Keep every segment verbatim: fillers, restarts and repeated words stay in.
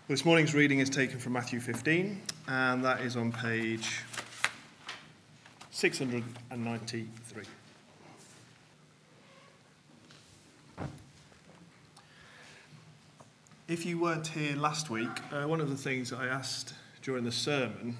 This morning's reading is taken from Matthew fifteen, and that is on page six hundred ninety-three. If you weren't here last week, uh, one of the things I asked during the sermon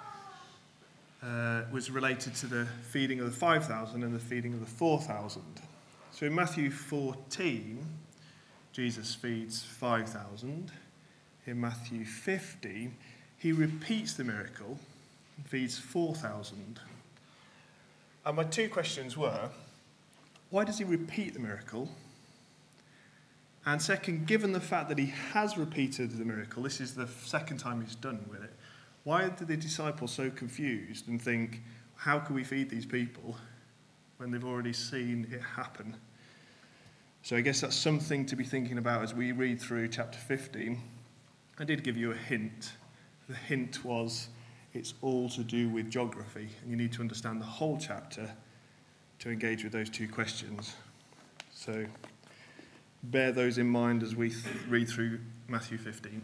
uh, was related to the feeding of the five thousand and the feeding of the four thousand. So in Matthew fourteen, Jesus feeds five thousand. In Matthew fifteen, he repeats the miracle and feeds four thousand. And my two questions were, why does he repeat the miracle? And second, given the fact that he has repeated the miracle, this is the second time he's done with it, why are the disciples so confused and think, how can we feed these people when they've already seen it happen? So I guess that's something to be thinking about as we read through chapter fifteen. I did give you a hint. The hint was it's all to do with geography, and you need to understand the whole chapter to engage with those two questions. So bear those in mind as we th- read through Matthew fifteen.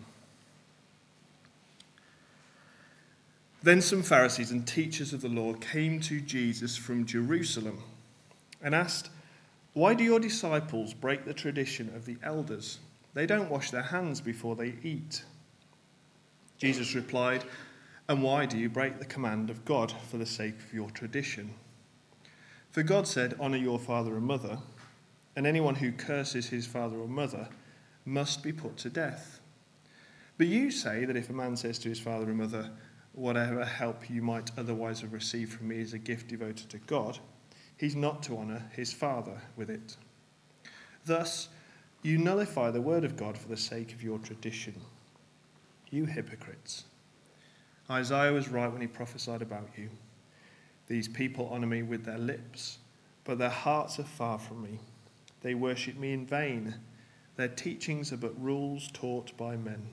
Then some Pharisees and teachers of the law came to Jesus from Jerusalem and asked, "Why do your disciples break the tradition of the elders? They don't wash their hands before they eat." Jesus replied, "And why do you break the command of God for the sake of your tradition? For God said, 'Honour your father and mother,' and anyone who curses his father or mother must be put to death. But you say that if a man says to his father and mother, 'Whatever help you might otherwise have received from me is a gift devoted to God,' he's not to honour his father with it. Thus, you nullify the word of God for the sake of your tradition. You hypocrites! Isaiah was right when he prophesied about you. These people honour me with their lips, but their hearts are far from me. They worship me in vain. Their teachings are but rules taught by men."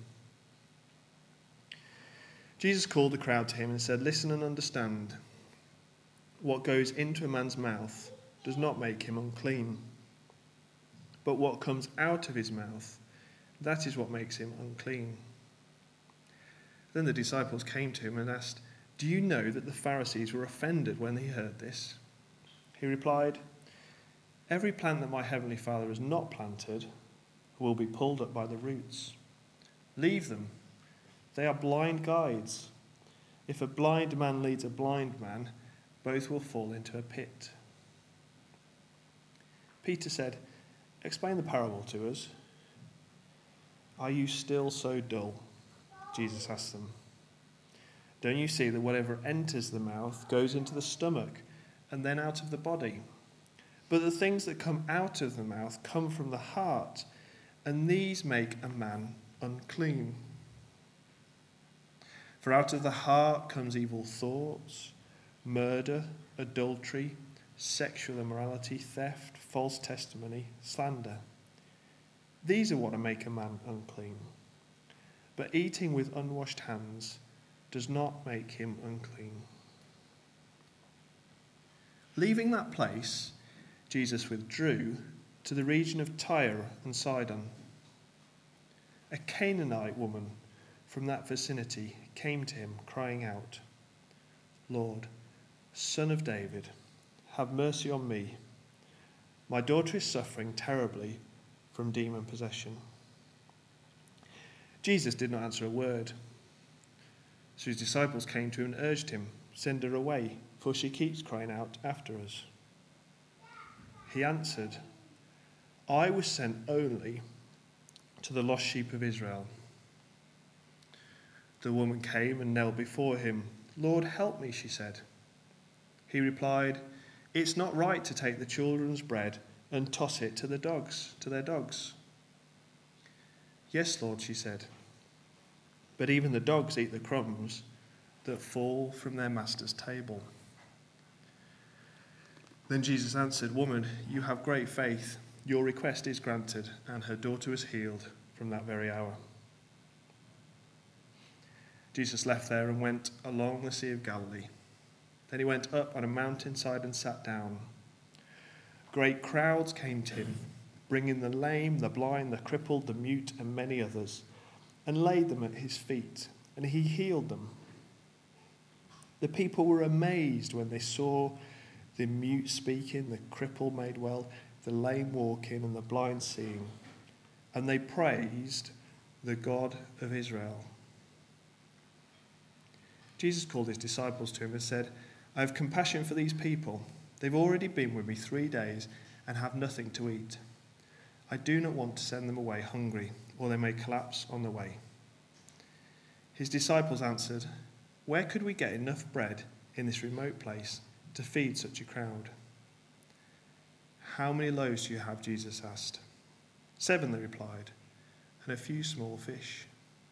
Jesus called the crowd to him and said, "Listen and understand. What goes into a man's mouth does not make him unclean. But what comes out of his mouth, that is what makes him unclean." Then the disciples came to him and asked, "Do you know that the Pharisees were offended when they heard this?" He replied, "Every plant that my heavenly Father has not planted will be pulled up by the roots. Leave them. They are blind guides. If a blind man leads a blind man, both will fall into a pit." Peter said, "Explain the parable to us." "Are you still so dull?" Jesus asked them. "Don't you see that whatever enters the mouth goes into the stomach and then out of the body? But the things that come out of the mouth come from the heart, and these make a man unclean. For out of the heart comes evil thoughts, murder, adultery, sexual immorality, theft, false testimony, slander. These are what make a man unclean. But eating with unwashed hands does not make him unclean." Leaving that place, Jesus withdrew to the region of Tyre and Sidon. A Canaanite woman from that vicinity came to him, crying out, "Lord, Son of David, have mercy on me. My daughter is suffering terribly from demon possession." Jesus did not answer a word. So his disciples came to him and urged him, "Send her away, for she keeps crying out after us." He answered, "I was sent only to the lost sheep of Israel." The woman came and knelt before him. "Lord, help me," she said. He replied, "It's not right to take the children's bread and toss it to the dogs, to their dogs." "Yes, Lord," she said, "but even the dogs eat the crumbs that fall from their master's table." Then Jesus answered, "Woman, you have great faith. Your request is granted," and her daughter was healed from that very hour. Jesus left there and went along the Sea of Galilee. Then he went up on a mountainside and sat down. Great crowds came to him, bringing the lame, the blind, the crippled, the mute, and many others, and laid them at his feet, and he healed them. The people were amazed when they saw the mute speaking, the cripple made well, the lame walking, and the blind seeing, and they praised the God of Israel. Jesus called his disciples to him and said, "I have compassion for these people. They've already been with me three days and have nothing to eat. I do not want to send them away hungry, or they may collapse on the way." His disciples answered, "Where could we get enough bread in this remote place to feed such a crowd?" "How many loaves do you have?" Jesus asked. "Seven," they replied, "and a few small fish."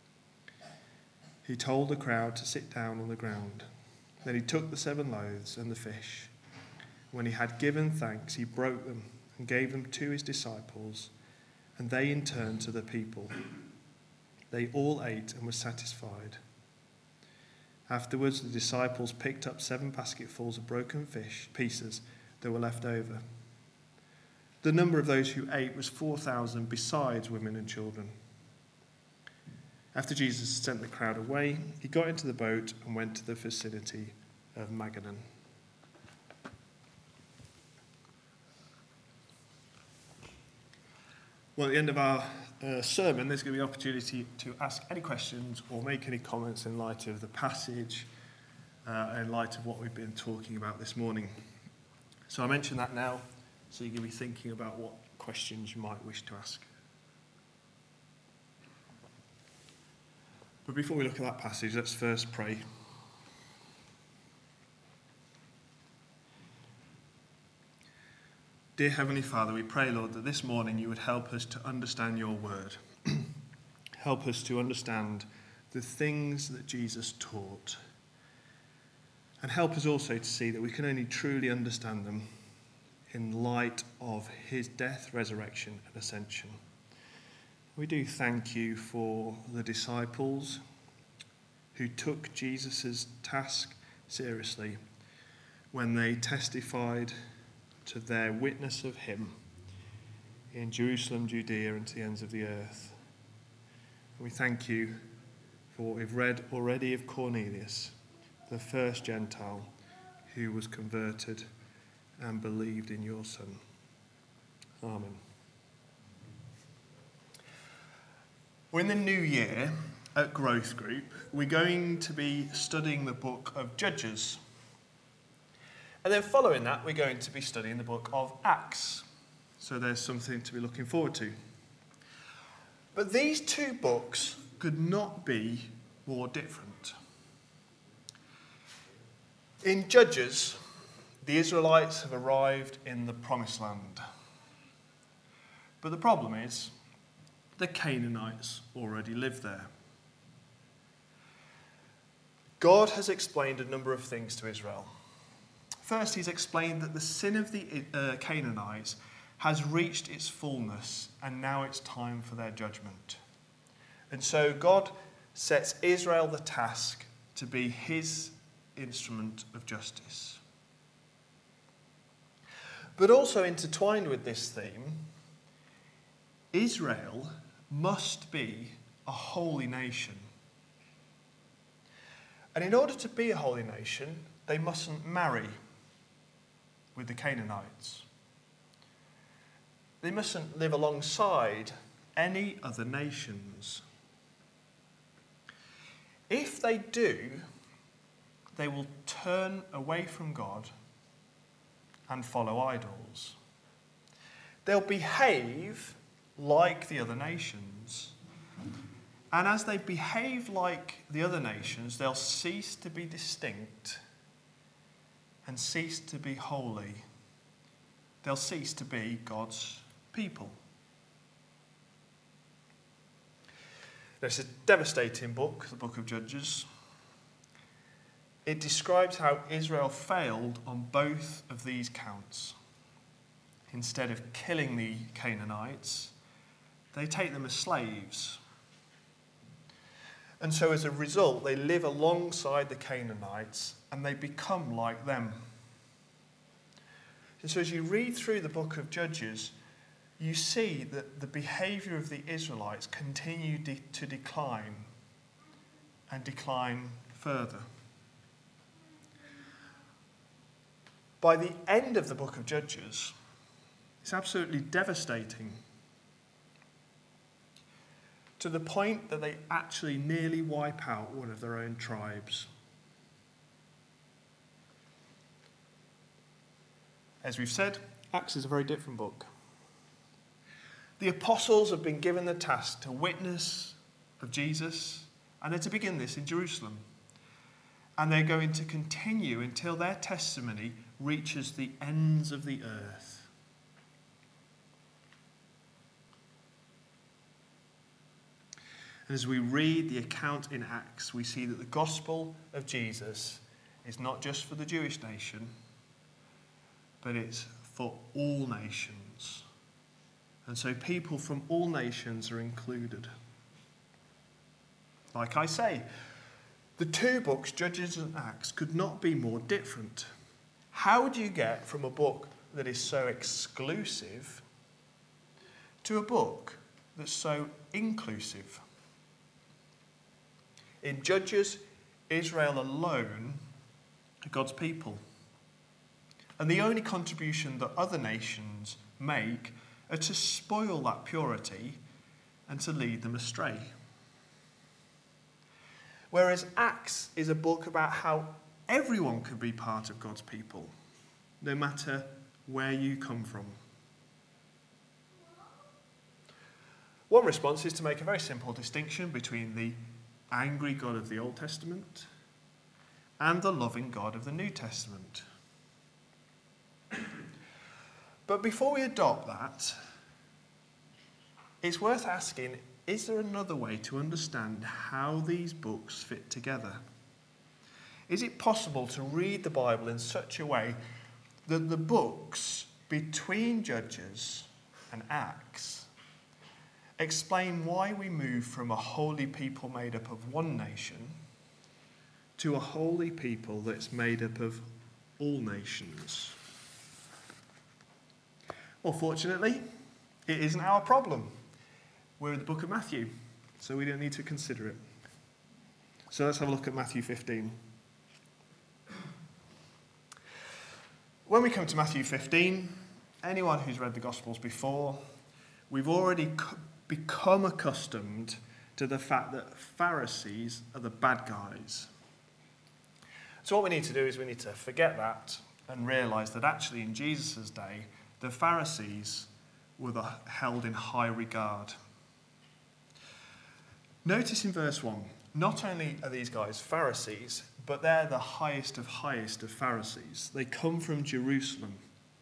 He told the crowd to sit down on the ground. Then he took the seven loaves and the fish. When he had given thanks, he broke them and gave them to his disciples, and they in turn to the people. They all ate and were satisfied. Afterwards, the disciples picked up seven basketfuls of broken fish pieces that were left over. The number of those who ate was four thousand, besides women and children. After Jesus sent the crowd away, he got into the boat and went to the vicinity of Magadan. Well, at the end of our uh, sermon, there's going to be an opportunity to ask any questions or make any comments in light of the passage, uh, in light of what we've been talking about this morning. So I mention that now, so you can be thinking about what questions you might wish to ask. But before we look at that passage, let's first pray. Dear Heavenly Father, we pray, Lord, that this morning you would help us to understand your word. Help us to understand the things that Jesus taught. And help us also to see that we can only truly understand them in light of his death, resurrection, and ascension. We do thank you for the disciples who took Jesus' task seriously when they testified to their witness of him in Jerusalem, Judea, and to the ends of the earth. And we thank you for what we've read already of Cornelius, the first Gentile who was converted and believed in your Son. Amen. Well, in the new year at Growth Group, we're going to be studying the book of Judges. And then following that, we're going to be studying the book of Acts. So there's something to be looking forward to. But these two books could not be more different. In Judges, the Israelites have arrived in the Promised Land. But the problem is, the Canaanites already live there. God has explained a number of things to Israel. First, he's explained that the sin of the uh, Canaanites has reached its fullness, and now it's time for their judgment. And so God sets Israel the task to be his instrument of justice. But also intertwined with this theme, Israel must be a holy nation. And in order to be a holy nation, they mustn't marry with the Canaanites. They mustn't live alongside any other nations. If they do, they will turn away from God and follow idols. They'll behave like the other nations. And as they behave like the other nations, they'll cease to be distinct and cease to be holy. They'll cease to be God's people. Now, it's a devastating book, the book of Judges. It describes how Israel failed on both of these counts. Instead of killing the Canaanites, they take them as slaves. And so as a result, they live alongside the Canaanites and they become like them. And so as you read through the book of Judges, you see that the behaviour of the Israelites continued de- to decline and decline further. By the end of the book of Judges, it's absolutely devastating, to the point that they actually nearly wipe out one of their own tribes. As we've said, Acts is a very different book. The apostles have been given the task to witness of Jesus, and they're to begin this in Jerusalem. And they're going to continue until their testimony reaches the ends of the earth. And as we read the account in Acts, we see that the gospel of Jesus is not just for the Jewish nation, but it's for all nations. And so people from all nations are included. Like I say, the two books, Judges and Acts, could not be more different. How do you get from a book that is so exclusive to a book that's so inclusive? In Judges, Israel alone are God's people. And the only contribution that other nations make are to spoil that purity and to lead them astray. Whereas Acts is a book about how everyone can be part of God's people, no matter where you come from. One response is to make a very simple distinction between the angry God of the Old Testament and the loving God of the New Testament. But before we adopt that, it's worth asking, is there another way to understand how these books fit together? Is it possible to read the Bible in such a way that the books between Judges and Acts explain why we move from a holy people made up of one nation to a holy people that's made up of all nations? Well, fortunately, it isn't our problem. We're in the book of Matthew, so we don't need to consider it. So let's have a look at Matthew fifteen. When we come to Matthew fifteen, anyone who's read the Gospels before, we've already become accustomed to the fact that Pharisees are the bad guys. So what we need to do is we need to forget that and realise that actually in Jesus' day, the Pharisees were the, held in high regard. Notice in verse one, not only are these guys Pharisees, but they're the highest of highest of Pharisees. They come from Jerusalem.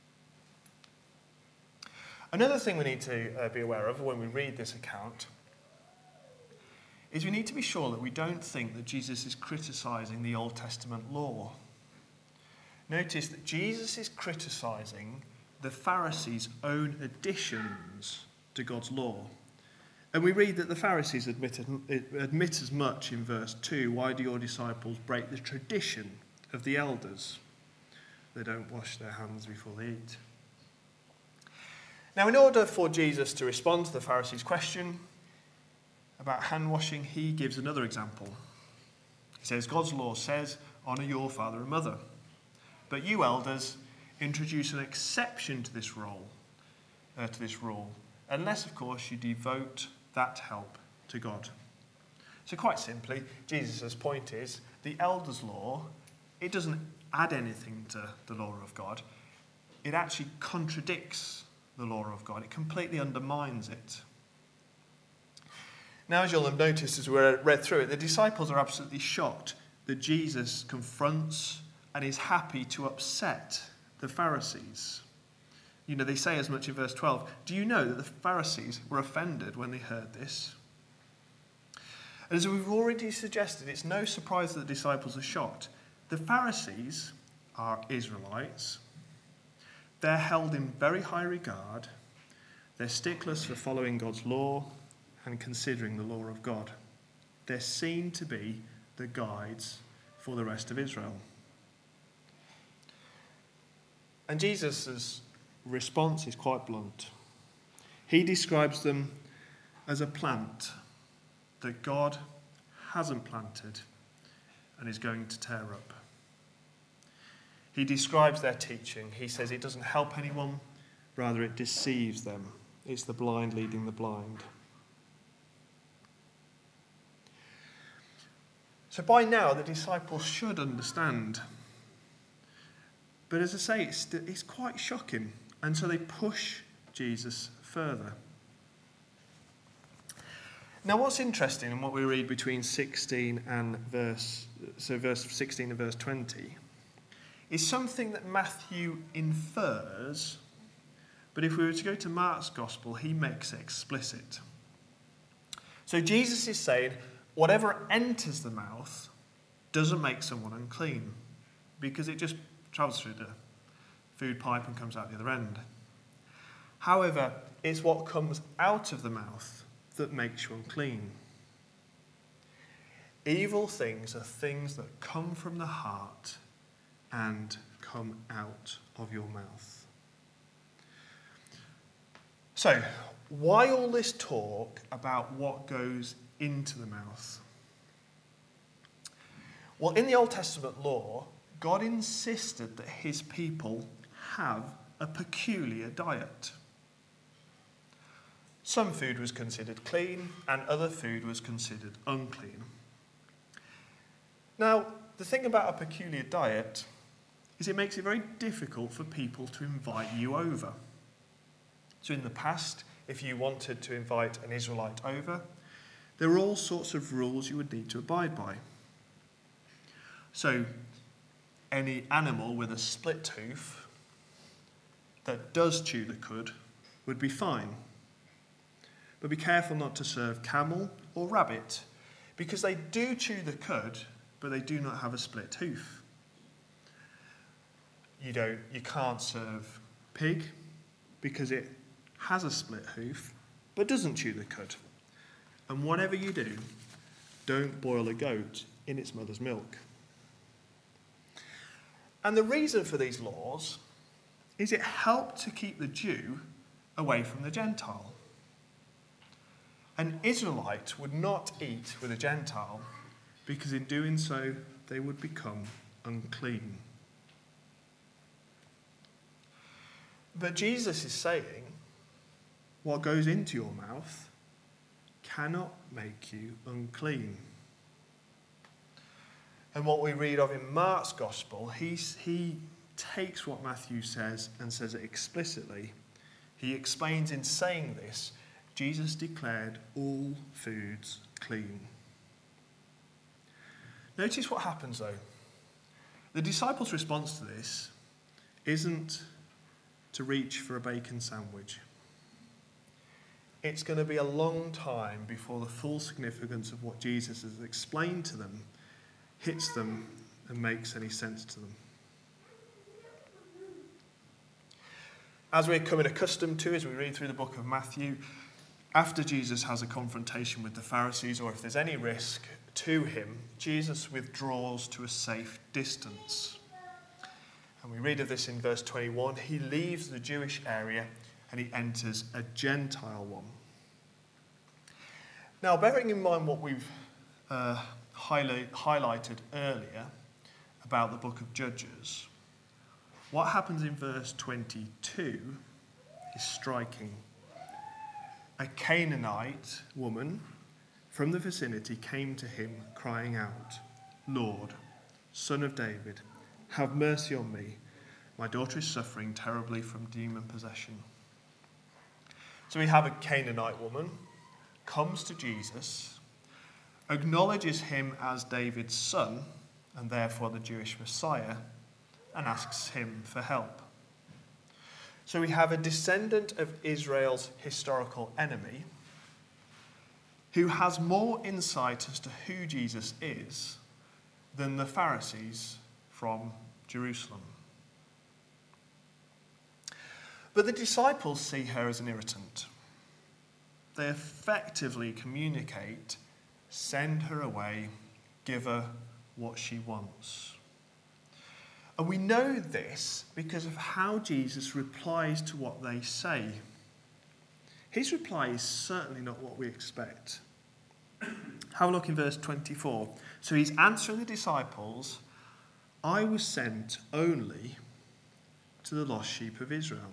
Another thing we need to uh, be aware of when we read this account is we need to be sure that we don't think that Jesus is criticising the Old Testament law. Notice that Jesus is criticising the Pharisees' own additions to God's law. And we read that the Pharisees admit, admit as much in verse two. Why do your disciples break the tradition of the elders? They don't wash their hands before they eat. Now, in order for Jesus to respond to the Pharisees' question about hand washing, he gives another example. He says, God's law says, honour your father and mother. But you elders introduce an exception to this rule, uh, to this rule, unless, of course, you devote that help to God. So quite simply, Jesus' point is, the elders' law, it doesn't add anything to the law of God. It actually contradicts the law of God. It completely undermines it. Now, as you'll have noticed as we read through it, the disciples are absolutely shocked that Jesus confronts and is happy to upset the Pharisees. You know, they say as much in verse twelve. Do you know that the Pharisees were offended when they heard this? And as we've already suggested, it's no surprise that the disciples are shocked. The Pharisees are Israelites. They're held in very high regard. They're sticklers for following God's law and considering the law of God. They're seen to be the guides for the rest of Israel. And Jesus' response is quite blunt. He describes them as a plant that God hasn't planted and is going to tear up. He describes their teaching. He says it doesn't help anyone, rather it deceives them. It's the blind leading the blind. So by now the disciples should understand. But as I say, it's, it's quite shocking. And so they push Jesus further. Now what's interesting in what we read between sixteen and verse, so verse sixteen and verse twenty, is something that Matthew infers, but if we were to go to Mark's gospel, he makes it explicit. So Jesus is saying, whatever enters the mouth doesn't make someone unclean, because it just travels through the food pipe and comes out the other end. However, it's what comes out of the mouth that makes you unclean. Evil things are things that come from the heart and come out of your mouth. So, why all this talk about what goes into the mouth? Well, in the Old Testament law, God insisted that his people have a peculiar diet. Some food was considered clean and other food was considered unclean. Now, the thing about a peculiar diet is it makes it very difficult for people to invite you over. So in the past, if you wanted to invite an Israelite over, there were all sorts of rules you would need to abide by. So any animal with a split hoof that does chew the cud would be fine. But be careful not to serve camel or rabbit, because they do chew the cud, but they do not have a split hoof. You don't, you can't serve pig, because it has a split hoof, but doesn't chew the cud. And whatever you do, don't boil a goat in its mother's milk. And the reason for these laws is it helped to keep the Jew away from the Gentile. An Israelite would not eat with a Gentile, because in doing so they would become unclean. But Jesus is saying, what goes into your mouth cannot make you unclean. And what we read of in Mark's gospel, he's, he takes what Matthew says and says it explicitly. He explains in saying this, Jesus declared all foods clean. Notice what happens though. The disciples' response to this isn't to reach for a bacon sandwich. It's going to be a long time before the full significance of what Jesus has explained to them hits them and makes any sense to them. As we're becoming accustomed to as we read through the book of Matthew, after Jesus has a confrontation with the Pharisees, or if there's any risk to him, Jesus withdraws to a safe distance. And we read of this in verse twenty-one. He leaves the Jewish area and he enters a Gentile one. Now, bearing in mind what we've uh, highlight, highlighted earlier about the book of Judges, what happens in verse twenty-two is striking. A Canaanite woman from the vicinity came to him crying out, "Lord, Son of David, have mercy on me. My daughter is suffering terribly from demon possession." So we have a Canaanite woman, comes to Jesus, acknowledges him as David's son, and therefore the Jewish Messiah, and asks him for help. So we have a descendant of Israel's historical enemy who has more insight as to who Jesus is than the Pharisees from Jerusalem. But the disciples see her as an irritant. They effectively communicate, send her away, give her what she wants. And we know this because of how Jesus replies to what they say. his reply is certainly not what we expect. Have a look in verse twenty-four. So he's answering the disciples, I was sent only to the lost sheep of Israel.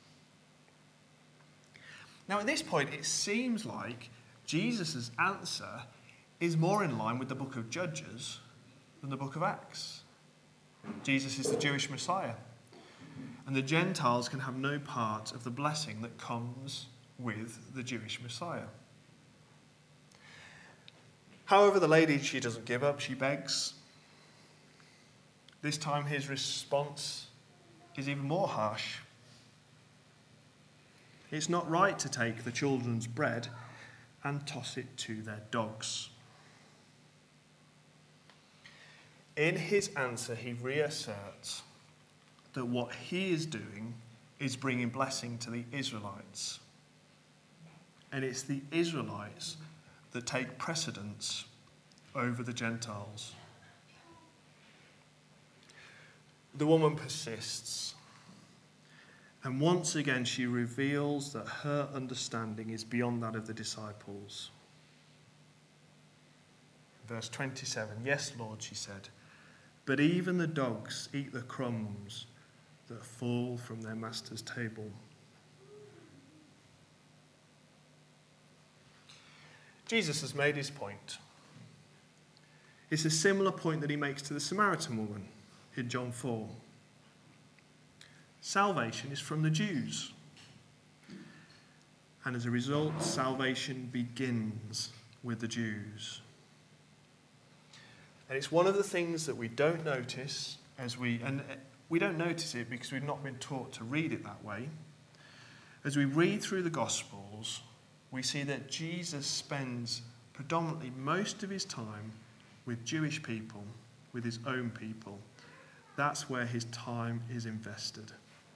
Now at this point, it seems like Jesus' answer is more in line with the book of Judges than the book of Acts. Jesus is the Jewish Messiah, and the Gentiles can have no part of the blessing that comes with the Jewish Messiah. However, the lady, she doesn't give up, she begs. This time his response is even more harsh. It's not right to take the children's bread and toss it to their dogs. In his answer, he reasserts that what he is doing is bringing blessing to the Israelites. And it's the Israelites that take precedence over the Gentiles. The woman persists. And once again, she reveals that her understanding is beyond that of the disciples. Verse twenty-seven, yes, Lord, she said, but even the dogs eat the crumbs that fall from their master's table. Jesus has made his point. It's a similar point that he makes to the Samaritan woman in John four. Salvation is from the Jews. And as a result, salvation begins with the Jews. And it's one of the things that we don't notice as we, and we don't notice it because we've not been taught to read it that way. As we read through the Gospels, we see that Jesus spends predominantly most of his time with Jewish people, with his own people. That's where his time is invested.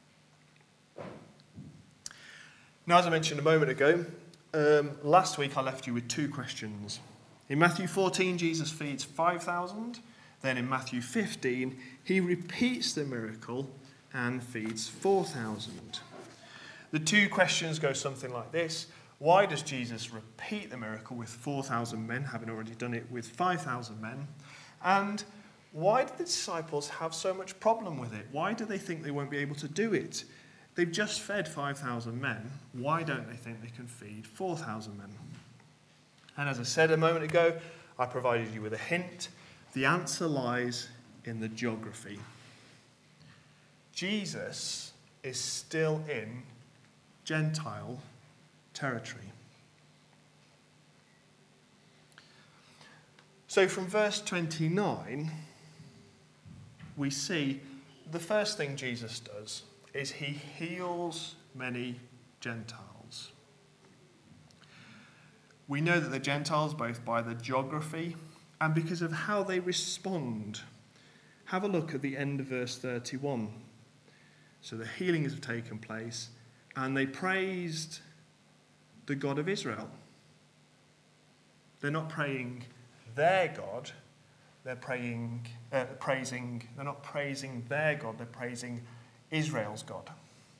Now, as I mentioned a moment ago, um, last week I left you with two questions. In Matthew fourteen, Jesus feeds five thousand. Then in Matthew fifteen, he repeats the miracle and feeds four thousand. The two questions go something like this. Why does Jesus repeat the miracle with four thousand men, having already done it with five thousand men? And why do the disciples have so much problem with it? Why do they think they won't be able to do it? They've just fed five thousand men. Why don't they think they can feed four thousand men? And as I said a moment ago, I provided you with a hint. The answer lies in the geography. Jesus is still in Gentile territory. So from verse twenty-nine, we see the first thing Jesus does is he heals many Gentiles. We know that the Gentiles, both by the geography and because of how they respond. Have a look at the end of verse thirty-one. So the healings have taken place, and they praised the God of Israel. They're not praying their God, they're praying, uh, praising, they're not praising their God, they're praising Israel's God.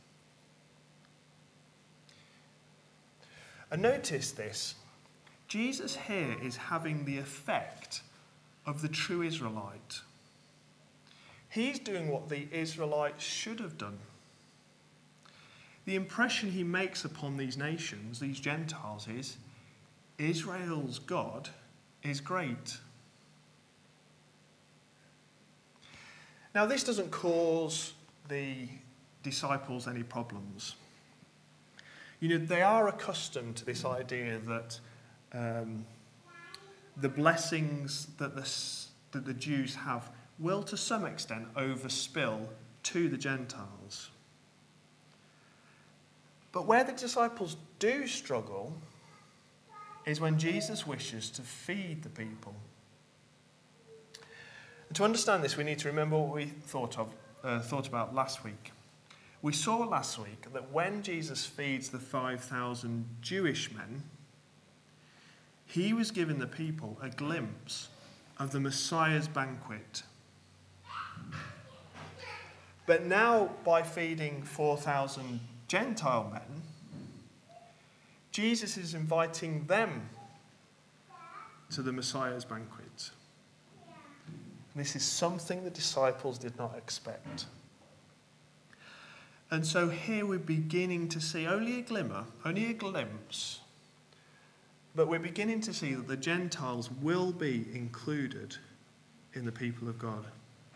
And notice this, Jesus here is having the effect of the true Israelite. He's doing what the Israelites should have done. The impression he makes upon these nations, these Gentiles, is Israel's God is great. Now, this doesn't cause the disciples any problems. You know, they are accustomed to this idea that um, the blessings that the, that the Jews have will, to some extent, overspill to the Gentiles. But where the disciples do struggle is when Jesus wishes to feed the people. And to understand this, we need to remember what we thought of, uh, thought about last week. We saw last week that when Jesus feeds the five thousand Jewish men, he was giving the people a glimpse of the Messiah's banquet. But now, by feeding four thousand Gentile men, Jesus is inviting them to the Messiah's banquet. This is something the disciples did not expect. And so here we're beginning to see only a glimmer, only a glimpse, but we're beginning to see that the Gentiles will be included in the people of God.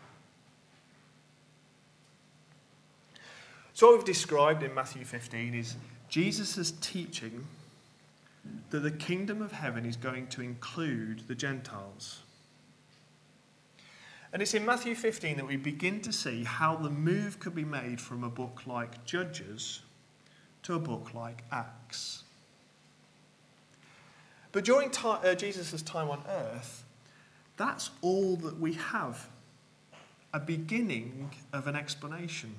So what we've described in Matthew fifteen is Jesus' teaching that the kingdom of heaven is going to include the Gentiles. And it's in Matthew fifteen that we begin to see how the move could be made from a book like Judges to a book like Acts. But during ti- uh, Jesus' time on earth, that's all that we have, a beginning of an explanation.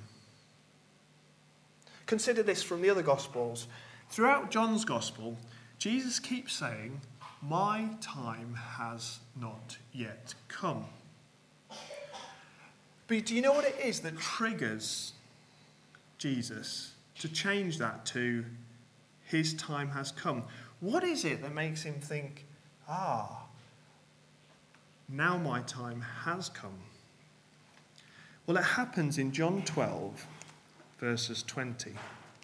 Consider this from the other Gospels. Throughout John's Gospel, Jesus keeps saying, "My time has not yet come." But do you know what it is that triggers Jesus to change that to his time has come? What is it that makes him think, ah, now my time has come? Well, it happens in John twelve, verses twenty.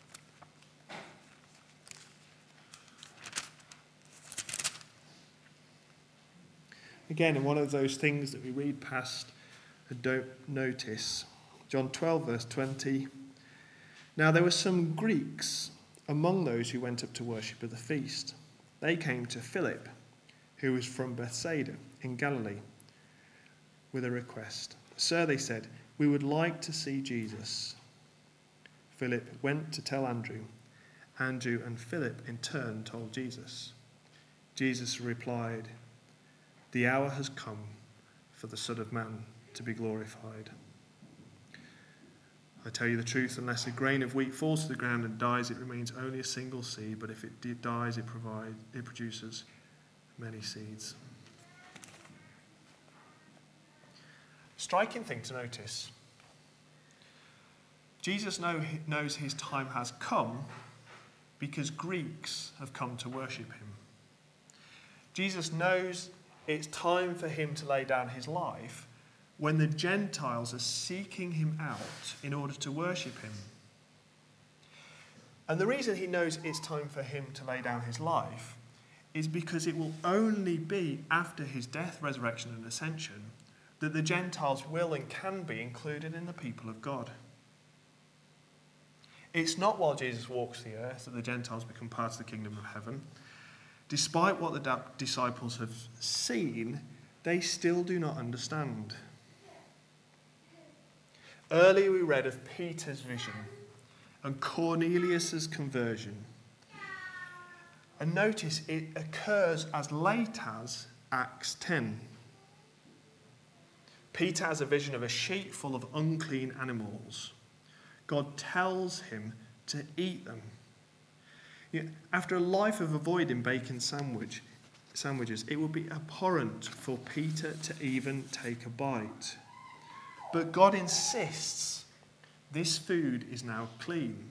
Again, in one of those things that we read past and don't notice. John twelve, verse twenty. Now there were some Greeks among those who went up to worship at the feast. They came to Philip, who was from Bethsaida in Galilee, with a request. "Sir," they said, "we would like to see Jesus." Philip went to tell Andrew. Andrew and Philip in turn told Jesus. Jesus replied, "The hour has come for the Son of Man to be glorified. I tell you the truth, unless a grain of wheat falls to the ground and dies, it remains only a single seed, but if it dies, it, provide, it produces many seeds." Striking thing to notice. Jesus know, knows his time has come because Greeks have come to worship him. Jesus knows it's time for him to lay down his life when the Gentiles are seeking him out in order to worship him. And the reason he knows it's time for him to lay down his life is because it will only be after his death, resurrection, and ascension that the Gentiles will and can be included in the people of God. It's not while Jesus walks the earth that the Gentiles become part of the kingdom of heaven. Despite what the disciples have seen, they still do not understand. Earlier we read of Peter's vision and Cornelius' conversion. And notice it occurs as late as Acts ten. Peter has a vision of a sheep full of unclean animals. God tells him to eat them. Yet, after a life of avoiding bacon sandwich, sandwiches, it would be abhorrent for Peter to even take a bite. But God insists this food is now clean.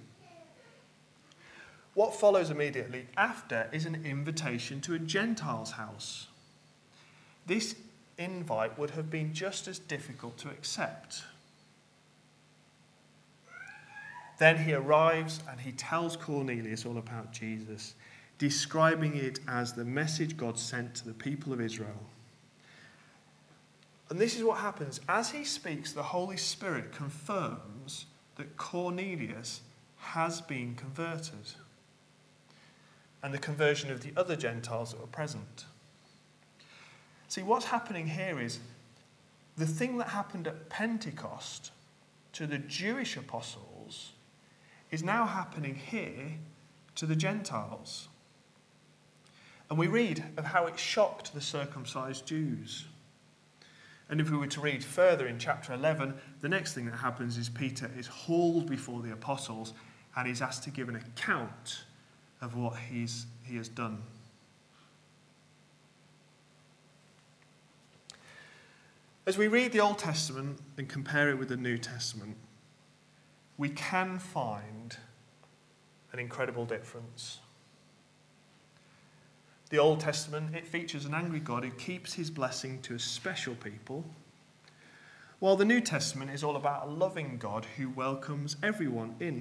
What follows immediately after is an invitation to a Gentile's house. This invite would have been just as difficult to accept. Then he arrives and he tells Cornelius all about Jesus, describing it as the message God sent to the people of Israel. And this is what happens. As he speaks, the Holy Spirit confirms that Cornelius has been converted, and the conversion of the other Gentiles that were present. See, what's happening here is the thing that happened at Pentecost to the Jewish apostles is now happening here to the Gentiles. And we read of how it shocked the circumcised Jews. And if we were to read further in chapter eleven, the next thing that happens is Peter is hauled before the apostles and he's asked to give an account of what he's, he has done. As we read the Old Testament and compare it with the New Testament, we can find an incredible difference. The Old Testament, it features an angry God who keeps his blessing to a special people, while the New Testament is all about a loving God who welcomes everyone in.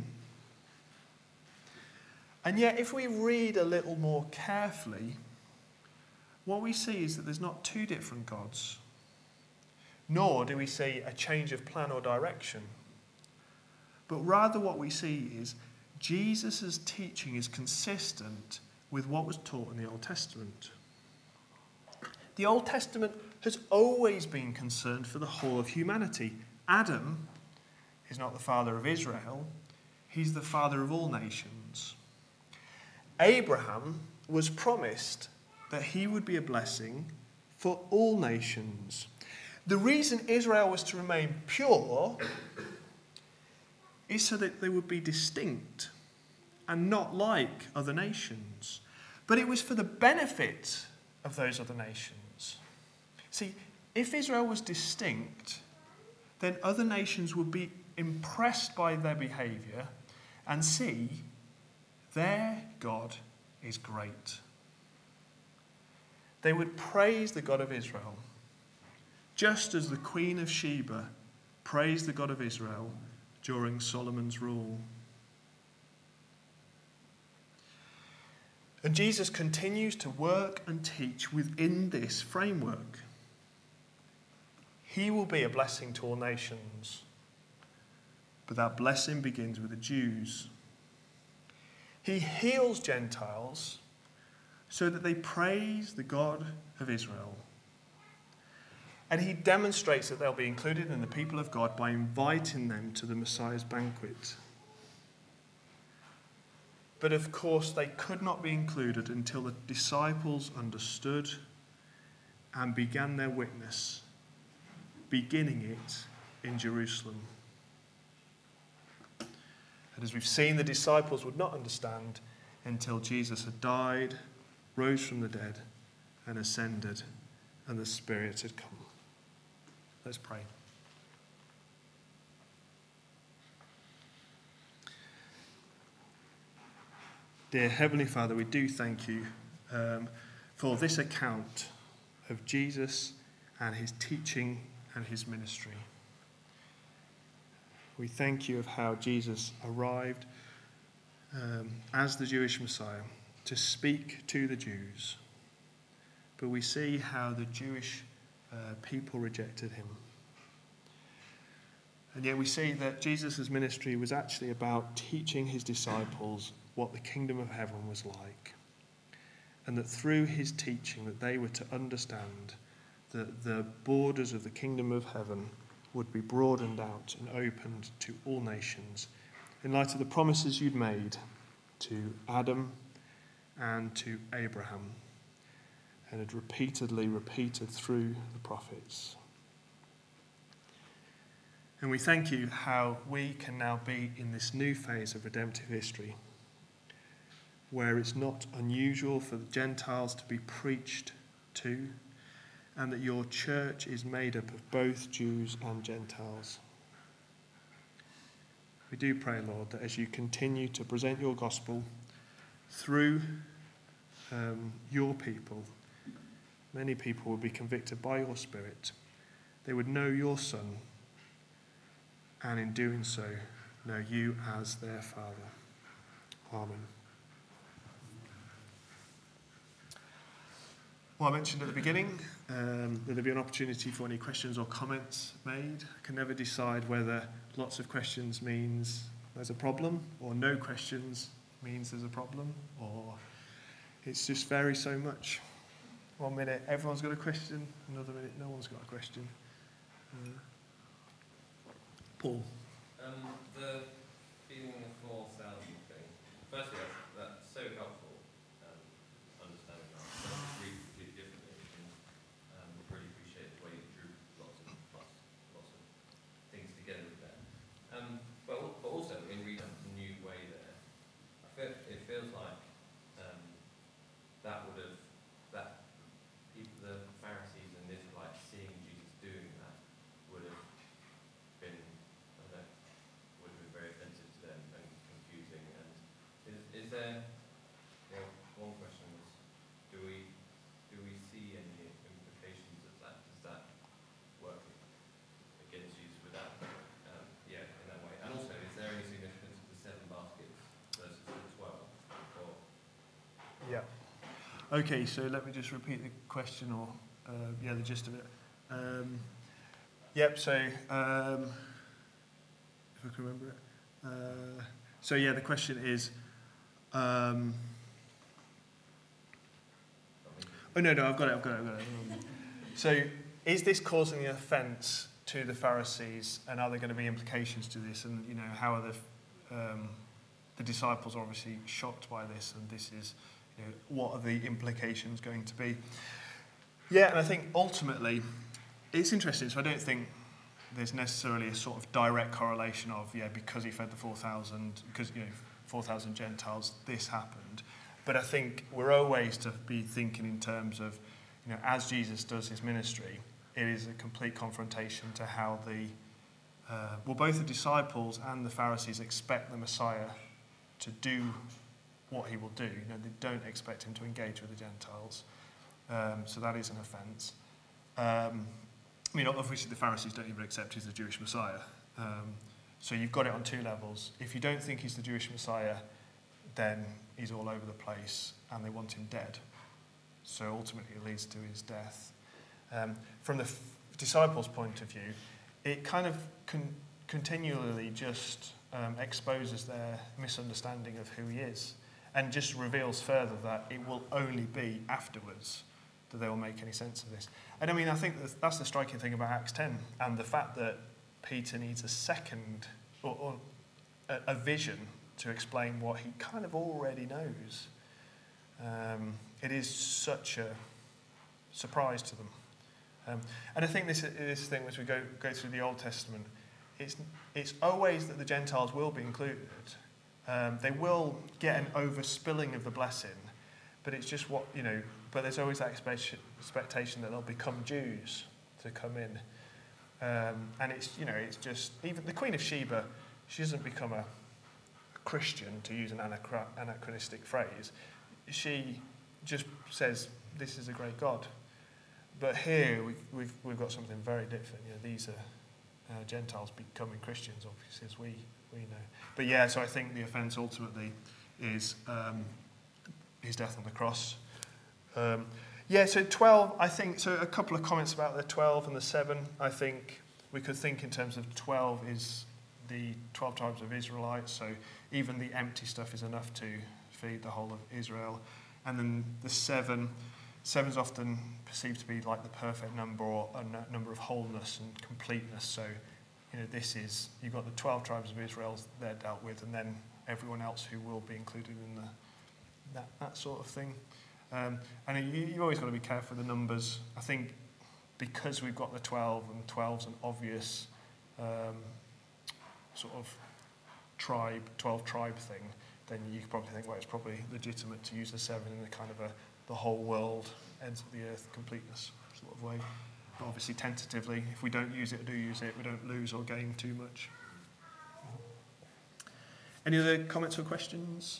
And yet, if we read a little more carefully, what we see is that there's not two different gods, nor do we see a change of plan or direction. But rather what we see is Jesus' teaching is consistent with what was taught in the Old Testament. The Old Testament has always been concerned for the whole of humanity. Adam is not the father of Israel, he's the father of all nations. Abraham was promised that he would be a blessing for all nations. The reason Israel was to remain pure is so that they would be distinct and not like other nations. But it was for the benefit of those other nations. See, if Israel was distinct, then other nations would be impressed by their behaviour and see their God is great. They would praise the God of Israel, just as the Queen of Sheba praised the God of Israel during Solomon's rule. And Jesus continues to work and teach within this framework. He will be a blessing to all nations, but that blessing begins with the Jews. He heals Gentiles so that they praise the God of Israel. And he demonstrates that they'll be included in the people of God by inviting them to the Messiah's banquet. But of course, they could not be included until the disciples understood and began their witness, beginning it in Jerusalem. And as we've seen, the disciples would not understand until Jesus had died, rose from the dead, and ascended, and the Spirit had come. Let's pray. Dear Heavenly Father, we do thank you um, for this account of Jesus and his teaching and his ministry. We thank you of how Jesus arrived um, as the Jewish Messiah to speak to the Jews. But we see how the Jewish uh, people rejected him. And yet we see that Jesus' ministry was actually about teaching his disciples what the kingdom of heaven was like. And that through his teaching that they were to understand that the borders of the kingdom of heaven would be broadened out and opened to all nations in light of the promises you'd made to Adam and to Abraham and had repeatedly repeated through the prophets. And we thank you how we can now be in this new phase of redemptive history, where it's not unusual for the Gentiles to be preached to, and that your church is made up of both Jews and Gentiles. We do pray, Lord, that as you continue to present your gospel through um, your people, many people will be convicted by your Spirit. They would know your Son, and in doing so, know you as their Father. Amen. Well, I mentioned at the beginning um, that there'll be an opportunity for any questions or comments made. I can never decide whether lots of questions means there's a problem, or no questions means there's a problem, or it's just varies so much. One minute everyone's got a question, another minute no one's got a question. Uh, Paul. Um, the feeding the four thousand thing, firstly, that's, that's so helpful, um, understanding that. So I just read completely differently, and um, really appreciate the way you drew lots of lots, lots of things together with that. Um, but, but also in reading a new way there, I feel it feels like um, that would have that people, the Pharisees and the Israelites seeing Jesus doing that would have been, I don't know, would have been very Okay, so let me just repeat the question, or uh, yeah, the gist of it. Um, yep. So um, if I can remember it. Uh, so yeah, the question is. Um, oh no, no, I've got it. I've got it. I've got it. Um, so, is this causing an offence to the Pharisees, and are there going to be implications to this? And you know, how are the um, the disciples are obviously shocked by this, and this is, you know, what are the implications going to be? Yeah, and I think ultimately, it's interesting. So I don't think there's necessarily a sort of direct correlation of, yeah, because he fed the four thousand, because, you know, four thousand Gentiles, this happened. But I think we're always to be thinking in terms of, you know, as Jesus does his ministry, it is a complete confrontation to how the, uh, well, both the disciples and the Pharisees expect the Messiah to do what he will do. You know, they don't expect him to engage with the Gentiles. Um, so that is an offence. Um, I mean, obviously the Pharisees don't even accept he's the Jewish Messiah. Um, so you've got it on two levels. If you don't think he's the Jewish Messiah, then he's all over the place and they want him dead. So ultimately it leads to his death. Um, from the f- disciples' point of view, it kind of con- continually just um, exposes their misunderstanding of who he is, and just reveals further that it will only be afterwards that they will make any sense of this. And I mean, I think that's the striking thing about Acts ten, and the fact that Peter needs a second, or, or a, a vision to explain what he kind of already knows. Um, it is such a surprise to them. Um, and I think this this thing, as we go go through the Old Testament, it's it's always that the Gentiles will be included. Um, they will get an overspilling of the blessing, but it's just what, you know, but there's always that expectation that they'll become Jews to come in. Um, and it's, you know, it's just, even the Queen of Sheba, she doesn't become a Christian, to use an anachro- anachronistic phrase. She just says, this is a great God. But here we've, we've, we've got something very different. You know, these are uh, Gentiles becoming Christians, obviously, as we, we know. But yeah, so I think the offence ultimately is um, his death on the cross. Um, yeah, so twelve, I think, so a couple of comments about the twelve and the seven. I think we could think in terms of twelve is the twelve tribes of Israelites, so even the empty stuff is enough to feed the whole of Israel. And then the seven, seven is often perceived to be like the perfect number, or a number of wholeness and completeness. So, you know, this is, you've got the twelve tribes of Israel they're dealt with, and then everyone else who will be included in the that, that sort of thing. Um, and you, you've always got to be careful with the numbers. I think because we've got the twelve, and twelve's an obvious um, sort of tribe, twelve tribe thing, then you could probably think, well, it's probably legitimate to use the seven in a kind of a the whole world, ends of the earth completeness sort of way. But obviously, tentatively, if we don't use it or do use it, we don't lose or gain too much. Any other comments or questions?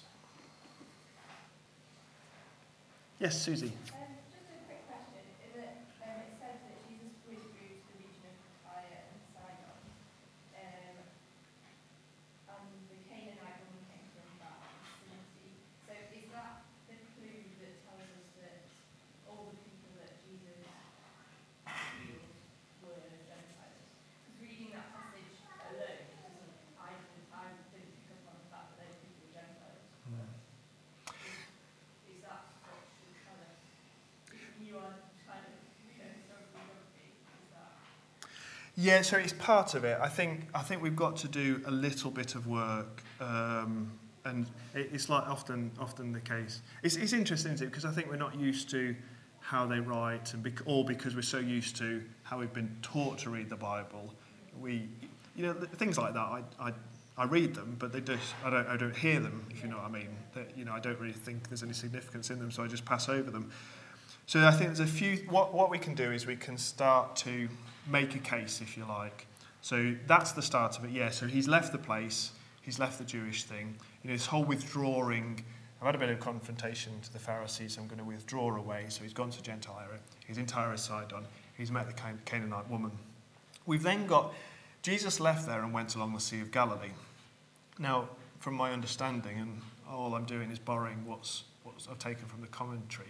Yes, Susie. Um, just a quick question. In that, um, it says that Jesus withdrew to the region of Tyre and Sidon, um, and the Canaanite woman came from that vicinity. So is that the clue that tells us that all the people that Jesus healed were Gentiles? Because reading that passage alone, it doesn't, I didn't, I didn't pick up on the fact that those people were Gentiles. Mm. Is that what should tell us? You are kind of, you know, historical geography, is that? Yeah, so it's part of it. I think I think we've got to do a little bit of work, um, and it, it's like often often the case. It's, it's interesting, isn't it? Because I think we're not used to how they write, and bec- or because we're so used to how we've been taught to read the Bible. We, you know, things like that. I, I, I read them, but they just I don't I don't hear them. If you know what I mean. That, you know, I don't really think there's any significance in them, so I just pass over them. So I think there's a few. What what we can do is we can start to make a case, if you like. So that's the start of it. Yeah. So he's left the place. He's left the Jewish thing. You know, this whole withdrawing. I've had a bit of confrontation to the Pharisees. I'm going to withdraw away. So he's gone to Gentile area. He's in Tyre and Sidon. He's met the Can- Canaanite woman. We've then got Jesus left there and went along the Sea of Galilee. Now, from my understanding, and all I'm doing is borrowing what's what I've taken from the commentary.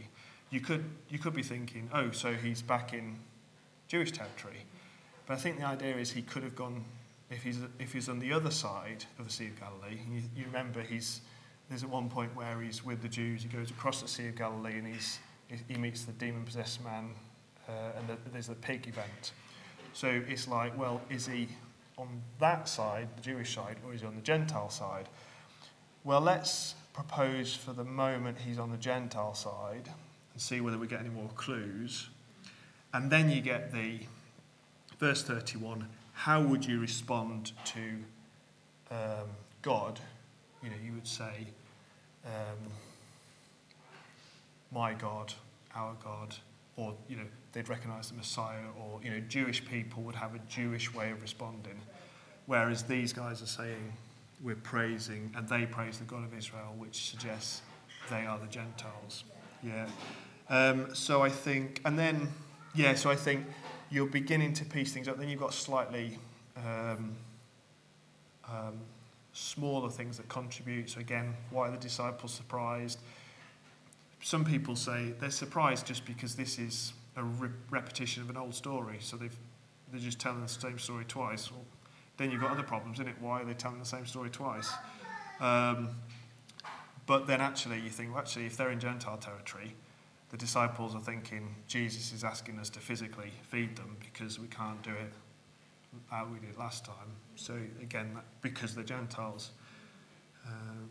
you could you could be thinking, oh, so he's back in Jewish territory. But I think the idea is he could have gone, if he's if he's on the other side of the Sea of Galilee. You, you remember he's there's at one point where he's with the Jews. He goes across the Sea of Galilee and he's he meets the demon-possessed man, uh, and the, there's the pig event. So it's like, well, is he on that side, the Jewish side, or is he on the Gentile side? Well, let's propose for the moment he's on the Gentile side and see whether we get any more clues. And then you get the verse thirty-one, how would you respond to um, God? You know, you would say, um, my God, our God, or, you know, they'd recognise the Messiah, or, you know, Jewish people would have a Jewish way of responding. Whereas these guys are saying, we're praising, and they praise the God of Israel, which suggests they are the Gentiles. Yeah. Um, so I think, and then, yeah, so I think you're beginning to piece things up. Then you've got slightly um, um, smaller things that contribute. So again, why are the disciples surprised? Some people say they're surprised just because this is a re- repetition of an old story. So they've, they're just telling the same story twice. Well, then you've got other problems, isn't it? Why are they telling the same story twice? Um, but then actually you think, well, actually, if they're in Gentile territory, the disciples are thinking Jesus is asking us to physically feed them because we can't do it how we did last time. So again, that, because they're Gentiles. Um,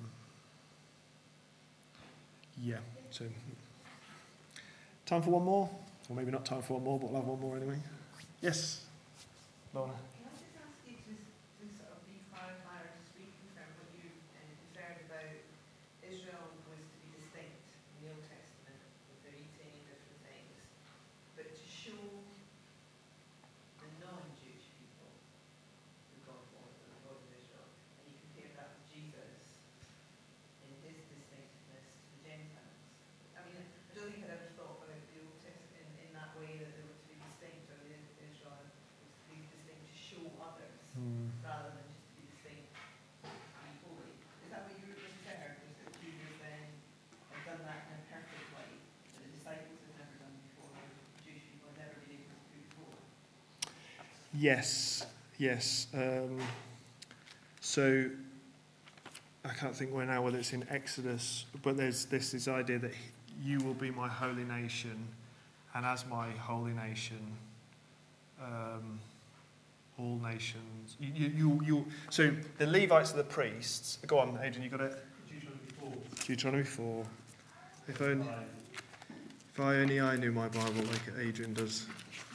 yeah, so time for one more? Or maybe not time for one more, but we'll have one more anyway. Yes, Lorna. Can I just ask you to, to sort of re-clarify or just reconfirm what you uh, declared about Israel was to be distinct in the Old Testament with their eating and different things, but to show the non-Jewish people who God was and the God of Israel, and you compare that with Jesus in his distinctiveness to the Gentiles. I mean, I don't think I'd ever thought about the Old Testament in, in that way, that they were to be distinct, or the Israel was to be distinct to show others Hmm. rather than just to be distinct to be holy. Is that what you were just saying? Was that Jesus then had done that in a perfect way that the disciples had never done before, or the Jewish people had never been able to do before? Yes, yes. Um, so I can't think where now whether it's in Exodus, but there's this, this idea that you will be my holy nation, and as my holy nation, um, all nations. You, you, you, you. So the Levites are the priests. Go on, Adrian, you got it. Deuteronomy four. Deuteronomy four. If only, if I only I knew my Bible like Adrian does.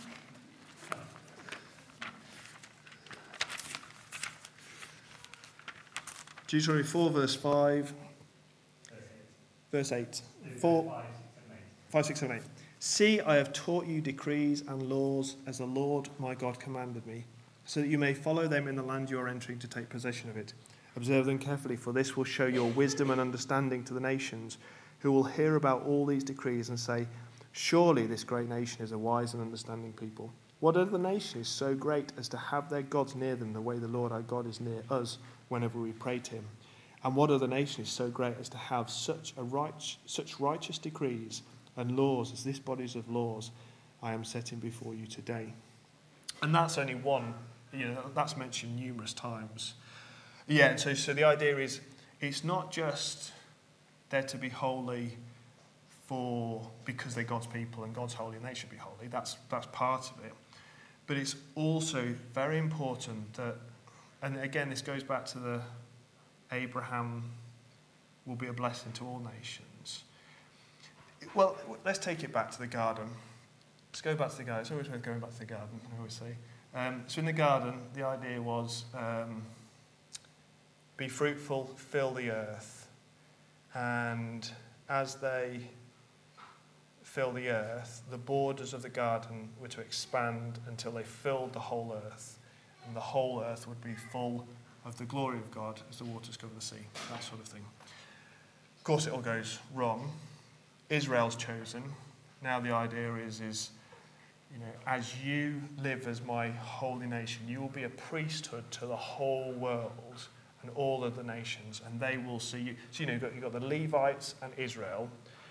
Deuteronomy four, verse five. Verse eight. Four, five, six, seven, eight. See, I have taught you decrees and laws as the Lord my God commanded me, so that you may follow them in the land you are entering to take possession of it. Observe them carefully, for this will show your wisdom and understanding to the nations, who will hear about all these decrees and say, surely this great nation is a wise and understanding people. What other nation is so great as to have their gods near them the way the Lord our God is near us whenever we pray to him? And what other nation is so great as to have such a right, such righteous decrees and laws as this bodies of laws I am setting before you today? And that's only one, you know, that's mentioned numerous times. Yeah, so so the idea is it's not just they're to be holy for because they're God's people and God's holy and they should be holy. That's that's part of it. But it's also very important that, and again this goes back to the Abraham will be a blessing to all nations. Well, let's take it back to the garden. Let's go back to the garden. It's always worth going back to the garden, I always say. Um, so in the garden, the idea was um, be fruitful, fill the earth. And as they fill the earth, the borders of the garden were to expand until they filled the whole earth. And the whole earth would be full of the glory of God as the waters cover the sea, that sort of thing. Of course, it all goes wrong. Israel's chosen. Now the idea is, is, you know, as you live as my holy nation, you will be a priesthood to the whole world and all of the nations, and they will see you. So, you know, you've got, you've got the Levites and Israel,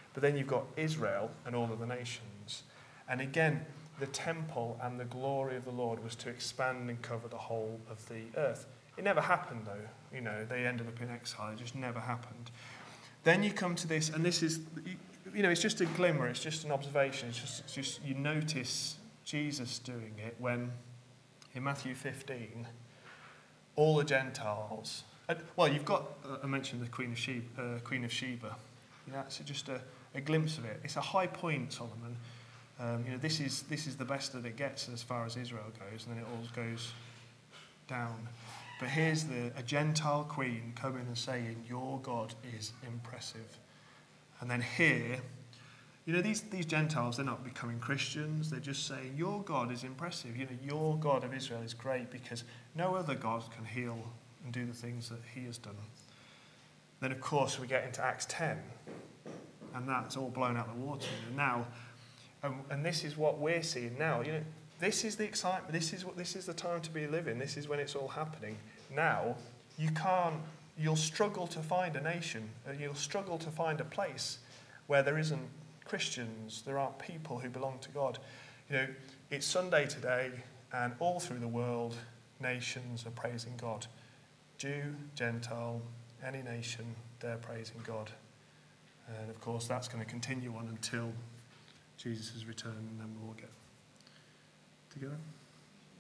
But then you've got Israel and all of the nations. And again, the temple and the glory of the Lord was to expand and cover the whole of the earth. It never happened, though. You know, they ended up in exile. It just never happened. Then you come to this, and this is, you know, it's just a glimmer. It's just an observation. It's just, it's just you notice Jesus doing it when, in Matthew fifteen, all the Gentiles. Well, you've got, uh, I mentioned the Queen of Sheba. Uh, Queen of Sheba. You know, it's just a, a glimpse of it. It's a high point, Solomon. Um, you know, this is this is the best that it gets as far as Israel goes, and then it all goes down. But here's the a Gentile queen coming and saying, "Your God is impressive." And then here, you know, these these Gentiles, they're not becoming Christians. They're just saying, "Your God is impressive. You know, your God of Israel is great because no other God can heal and do the things that He has done." Then, of course, we get into Acts ten, and that's all blown out the water. And now, and, and this is what we're seeing now. You know, this is the excitement. This is what. This is the time to be living. This is when it's all happening. Now, you can't. You'll struggle to find a nation. You'll struggle to find a place where there isn't Christians. There aren't people who belong to God. You know, it's Sunday today, and all through the world, nations are praising God. Jew, Gentile, any nation, they're praising God. And of course, that's going to continue on until Jesus' return, and then we'll all get together.